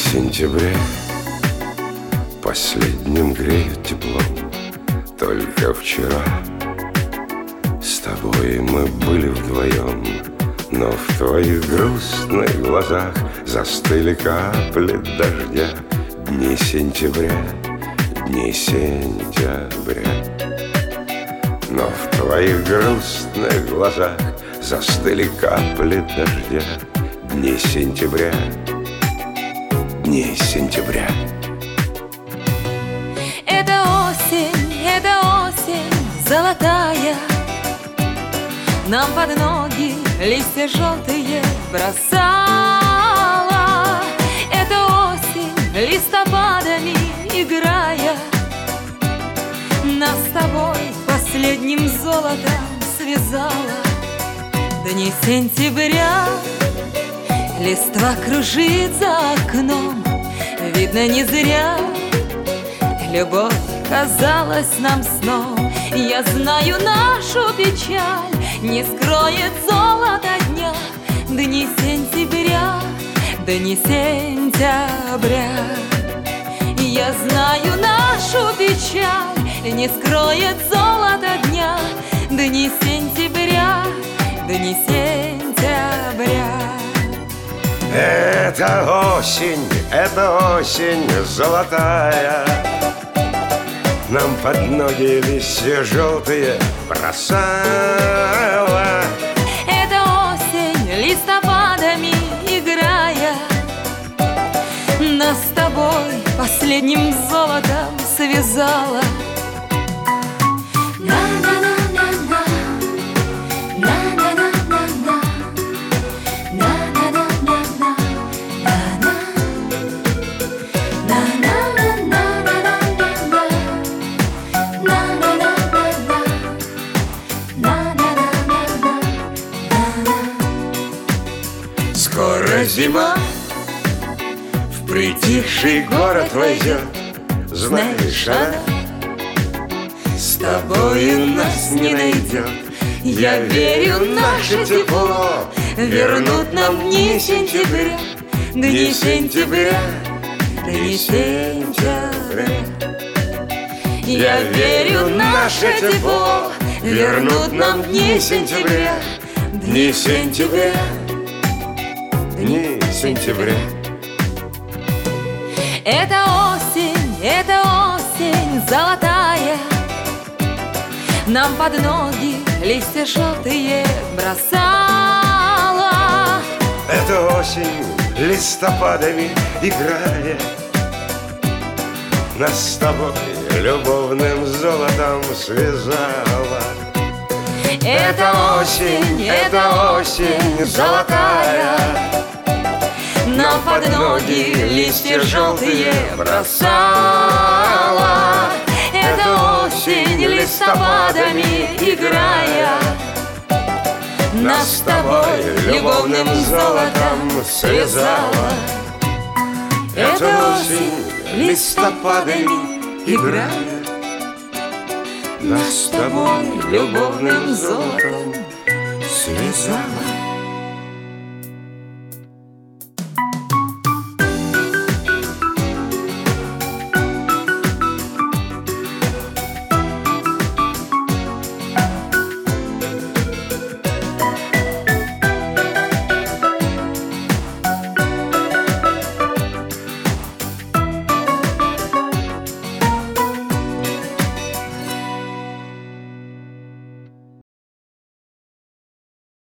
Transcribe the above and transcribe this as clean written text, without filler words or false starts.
сентября последним греют теплом. Только вчера с тобой мы были вдвоем, но в твоих грустных глазах застыли капли дождя. Дни сентября, дни сентября. Но в твоих грустных глазах застыли капли дождя. Дни сентября, дни сентября. Это осень золотая, нам под ноги листья желтые бросала. Это осень листопадами играя, нас с тобой последним золотом связала. Дни сентября, листва кружит за окном, видно не зря любовь казалась нам сном. Я знаю, нашу печаль не скроет золото дня. Дни сентября, дни сентября. Я знаю, нашу печаль не скроет золото дня. Дни сентября, дни сентября. Это осень золотая, нам под ноги листья желтые бросала. Это осень листопадами играя, нас с тобой последним золотом связала. Скоро зима в притихший город войдет. Знаешь, она с тобою нас не найдет. Я верю, наше тепло вернут нам дни сентября. Дни сентября, дни сентября. Я верю, наше тепло вернут нам дни сентября. Дни сентября, дни сентября. Это осень золотая, нам под ноги листья желтые бросала. Это осень листопадами играя, нас с тобой любовным золотом связала. Это осень золотая, нам под ноги листья желтые бросала. Это осень листопадами играя, нас с тобой любовным золотом связала. Это осень листопадами играя, нас с тобой любовным золотом связала.